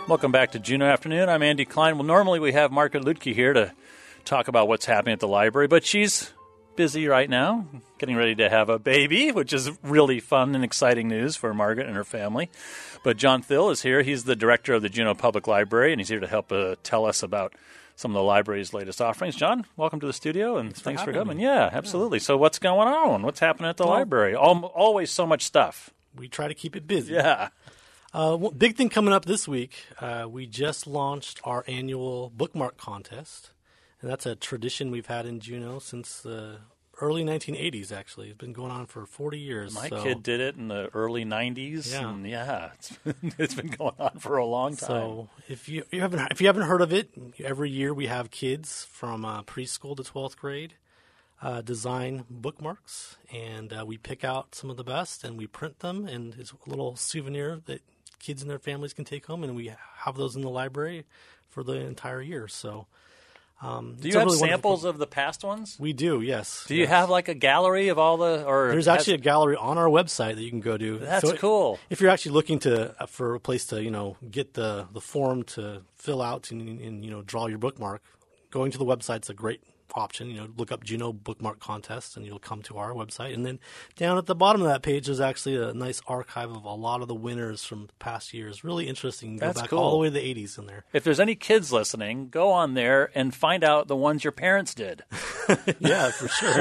Welcome back to Juneau Afternoon. I'm Andy Klein. Well, normally we have Margaret Lutke here to talk about what's happening at the library, but she's busy right now, getting ready to have a baby, which is really fun and exciting news for Margaret and her family. But John Thill is here. He's the director of the Juneau Public Library, and he's here to help tell us about some of the library's latest offerings. John, welcome to the studio, and thanks for coming. Yeah, absolutely. So what's going on? What's happening at the library? Always so much stuff. We try to keep it busy. Yeah. Big thing coming up this week, we just launched our annual bookmark contest, and that's a tradition we've had in Juneau since the early 1980s, actually. It's been going on for 40 years. My kid did it in the early 90s, and it's been going on for a long time. So if you haven't heard of it, every year we have kids from preschool to 12th grade design bookmarks, and we pick out some of the best, and we print them, and it's a little souvenir that kids and their families can take home, and we have those in the library for the entire year. So, do you have samples of the past ones? We do, yes. Do you have like a gallery of all the? Or there's actually a gallery on our website that you can go to. That's cool. If you're actually looking for a place to get the form to fill out and draw your bookmark, going to the website's a great option. Look up Juneau Bookmark Contest, and you'll come to our website. And then down at the bottom of that page, there's actually a nice archive of a lot of the winners from past years. Really interesting. Go back all the way to the 80s in there. If there's any kids listening, go on there and find out the ones your parents did. Yeah, for sure.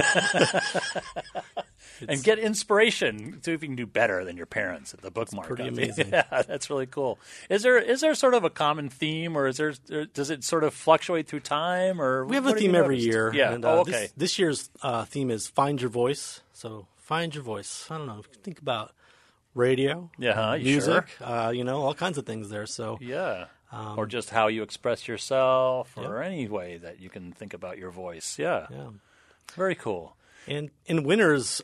And get inspiration. See if you can do better than your parents at the bookmark. Pretty amazing. Yeah, that's really cool. Is there sort of a common theme, or does it sort of fluctuate through time? Or we have a theme every year. Yeah. And, okay. This year's theme is Find Your Voice. So find your voice. I don't know. Think about radio, music, sure. All kinds of things there. So yeah. Or just how you express yourself, or any way that you can think about your voice. Yeah. Yeah. Very cool. And winners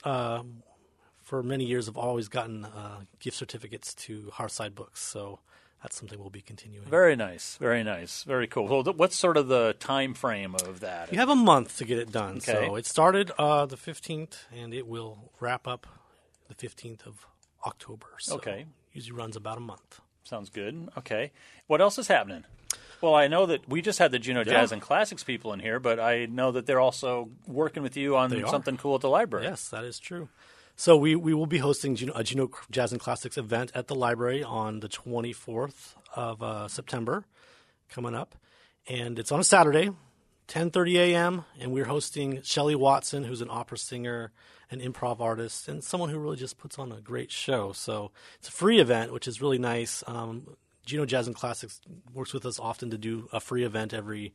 for many years have always gotten gift certificates to Hearthside Books, so that's something we'll be continuing. Very nice, very nice, very cool. Well, what's sort of the time frame of that? You have a month to get it done. Okay. So it started the 15th, and it will wrap up the 15th of October. So okay. Usually runs about a month. Sounds good. Okay. What else is happening? Well, I know that we just had the Juneau Jazz and Classics people in here, but I know that they're also working with you on something cool at the library. Yes, that is true. So we will be hosting a Juneau Jazz and Classics event at the library on the 24th of September coming up. And it's on a Saturday, 10:30 a.m., and we're hosting Shelley Watson, who's an opera singer, an improv artist, and someone who really just puts on a great show. So it's a free event, which is really nice. Juneau Jazz and Classics works with us often to do a free event every,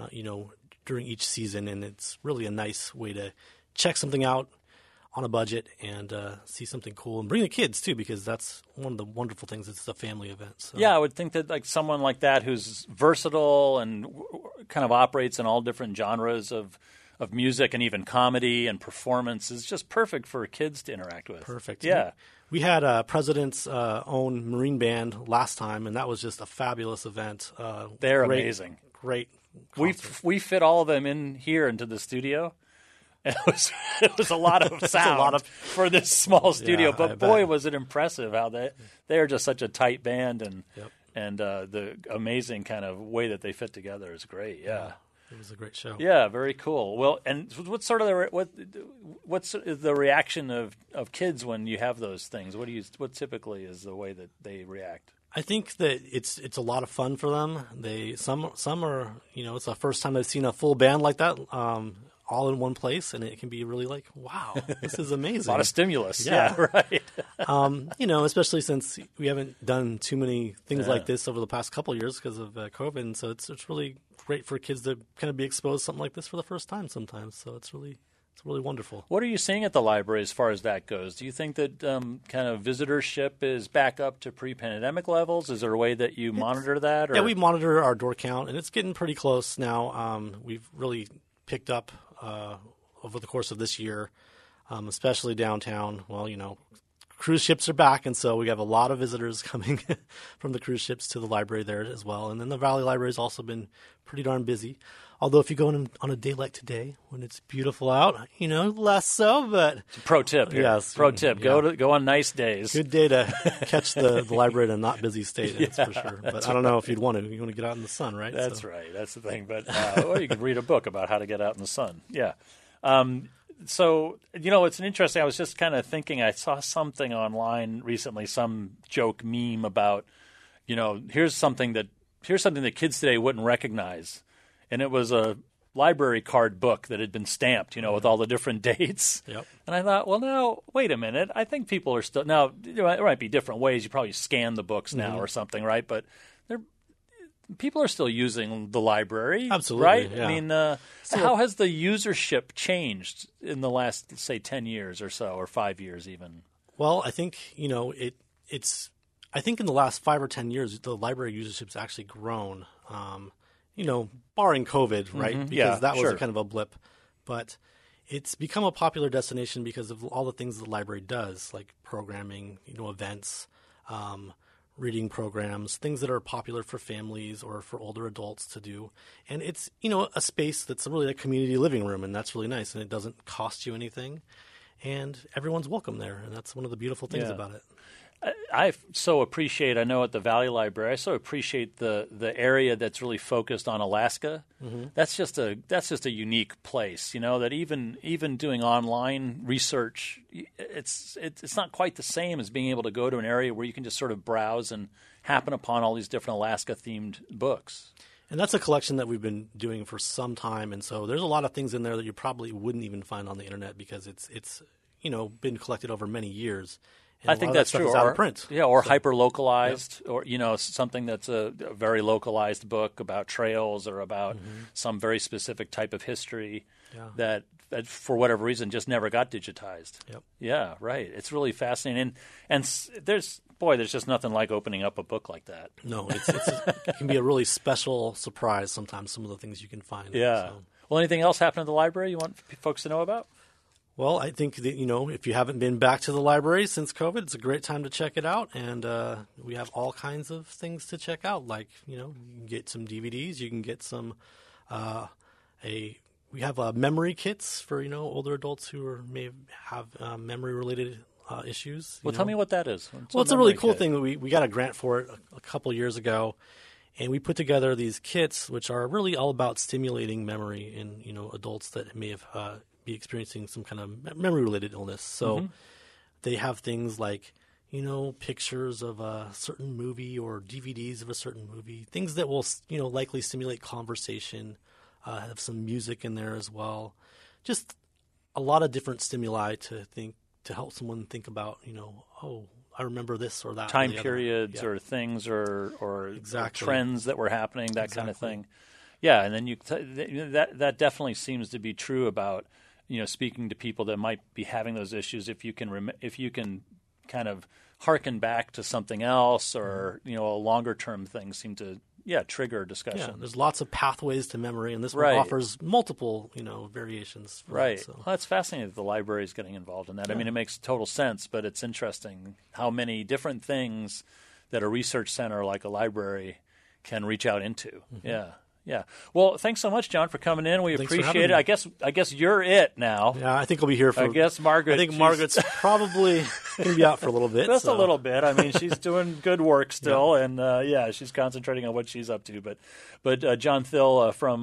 during each season, and it's really a nice way to check something out on a budget and see something cool and bring the kids too, because that's one of the wonderful things. It's a family event. So. Yeah, I would think that like someone like that who's versatile and kind of operates in all different genres of music and even comedy and performance is just perfect for kids to interact with. Perfect. Yeah. We had President's own Marine Band last time, and that was just a fabulous event. They're amazing. Great. We fit all of them in here into the studio. It was a lot of sound for this small studio, but boy, was it impressive how they are just such a tight band, and the amazing kind of way that they fit together is great. Yeah. It was a great show. Yeah, very cool. Well, and what's sort of what's the reaction of kids when you have those things? What typically is the way that they react? I think that it's a lot of fun for them. Some are it's the first time they've seen a full band like that. All in one place, and it can be really like, wow, this is amazing. A lot of stimulus. Yeah right. Especially since we haven't done too many things like this over the past couple of years because of COVID, and so it's really great for kids to kind of be exposed to something like this for the first time sometimes. So it's really wonderful. What are you seeing at the library as far as that goes? Do you think that kind of visitorship is back up to pre-pandemic levels? Is there a way that you monitor that? Or? Yeah, we monitor our door count, and it's getting pretty close now. We've really picked up over the course of this year, especially downtown. Well, cruise ships are back, and so we have a lot of visitors coming from the cruise ships to the library there as well. And then the Valley Library has also been pretty darn busy. Although if you go on a day like today, when it's beautiful out, less so. But pro tip here. Yes, pro tip: go on nice days. Good day to catch the library in a not busy state. That's for sure. But I don't know if you'd want to. You want to get out in the sun, right? That's right. That's the thing. But or you could read a book about how to get out in the sun. Yeah. So, it's an interesting. I was just kind of thinking. I saw something online recently, some joke meme about, here's something that kids today wouldn't recognize. And it was a library card book that had been stamped, with all the different dates. Yep. And I thought, well, now, wait a minute. I think people are still – now, there might be different ways. You probably scan the books now or something, right? But people are still using the library. Absolutely, right? yeah. I mean, how has the usership changed in the last, say, 10 years or so, or 5 years even? Well, I think, it's – I think in the last 5 or 10 years, the library usership's actually grown, barring COVID, right? Because that was kind of a blip. But it's become a popular destination because of all the things the library does, like programming, events, reading programs, things that are popular for families or for older adults to do. And it's, a space that's really a community living room, and that's really nice. And it doesn't cost you anything. And everyone's welcome there, and that's one of the beautiful things about it. I so appreciate, I know at the Valley Library, I so appreciate the area that's really focused on Alaska. Mm-hmm. That's just a unique place, that even doing online research, it's not quite the same as being able to go to an area where you can just sort of browse and happen upon all these different Alaska-themed books. And that's a collection that we've been doing for some time, and so there's a lot of things in there that you probably wouldn't even find on the internet because it's been collected over many years. And I think that's true. Out of print. Yeah, or hyper-localized, or something that's a very localized book about trails or about some very specific type of history that for whatever reason just never got digitized. Yep. Yeah, right. It's really fascinating, and there's just nothing like opening up a book like that. No, it can be a really special surprise sometimes. Some of the things you can find. Yeah. So. Well, anything else happen at the library you want folks to know about? Well, I think that, if you haven't been back to the library since COVID, it's a great time to check it out. And we have all kinds of things to check out. Like, you can get some DVDs. You can get some we have memory kits for, older adults who may have memory-related issues. Well, tell me what that is. It's a really cool thing. We got a grant for it a couple years ago. And we put together these kits, which are really all about stimulating memory in, adults that may have be experiencing some kind of memory-related illness. So they have things like, pictures of a certain movie or DVDs of a certain movie, things that will, likely stimulate conversation, have some music in there as well. Just a lot of different stimuli to help someone think about, I remember this or that. Time periods or things or trends that were happening, that kind of thing. Yeah, and then that definitely seems to be true about speaking to people that might be having those issues. If you can kind of harken back to something else or a longer term thing, seem to trigger discussion. Yeah, there's lots of pathways to memory, and this one offers multiple variations. Right. So. Well, that's fascinating that the library is getting involved in that. Yeah. I mean, it makes total sense, but it's interesting how many different things that a research center like a library can reach out into. Mm-hmm. Yeah. Yeah. Well, thanks so much, John, for coming in. We appreciate it. I guess you're it now. Yeah, I think I'll be here for. I guess Margaret. I think Margaret's probably going to be out for a little bit. Just a little bit. I mean, she's doing good work still, and she's concentrating on what she's up to. But John Thill from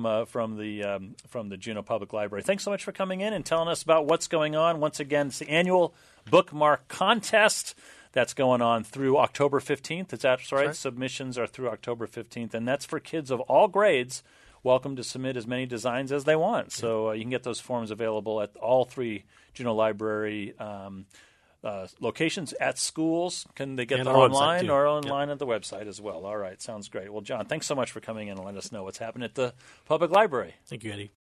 the Juneau Public Library. Thanks so much for coming in and telling us about what's going on. Once again, it's the annual bookmark contest. That's going on through October 15th. That's right. Submissions are through October 15th, and that's for kids of all grades. Welcome to submit as many designs as they want. So you can get those forms available at all 3 Juneau Library locations. At schools, can they get them online or online at the website as well? All right, sounds great. Well, John, thanks so much for coming in and letting us know what's happening at the Public Library. Thank you, Eddie.